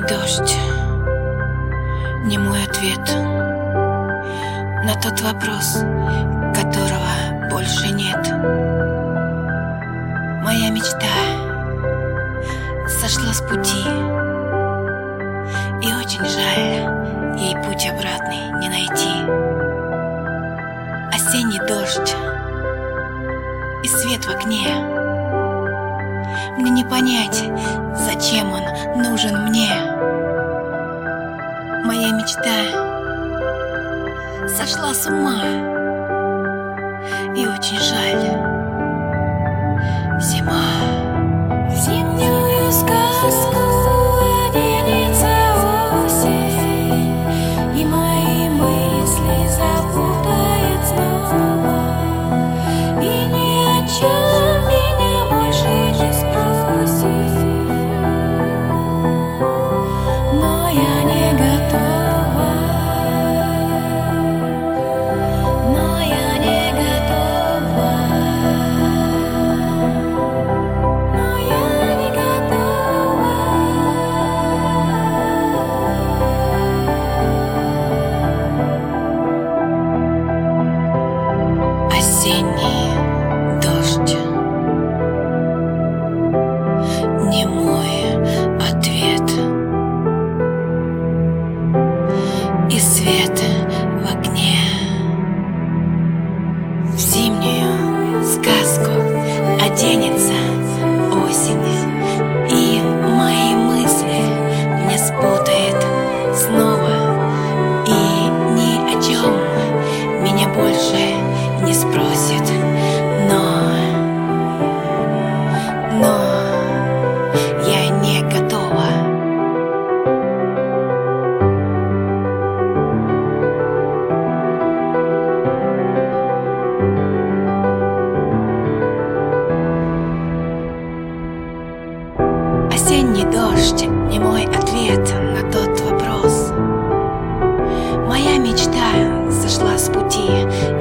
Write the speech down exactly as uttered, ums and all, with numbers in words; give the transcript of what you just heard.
дождь не мой ответ на тот вопрос, которого больше нет. Моя мечта сошла с пути, и очень жаль, ей путь обратный не найти. Осенний дождь и свет в окне, мне не понять, зачем он нужен мне. Моя мечта сошла с ума, и очень жаль. Зима. Зимнюю сказку оденется осень, и мои мысли запутает снова, и ни о чем меня больше не спросит. Но я не готова, но я не готова, но я не готова. Осенний дождь не мой ответ, и свет в окне в зимнюю сказку оденется осень, и мои мысли не спутает снова, и ни о чем меня больше не спросит. Но, но я не готова. Осенний дождь не мой ответ на тот вопрос. Моя мечта сошла с пути,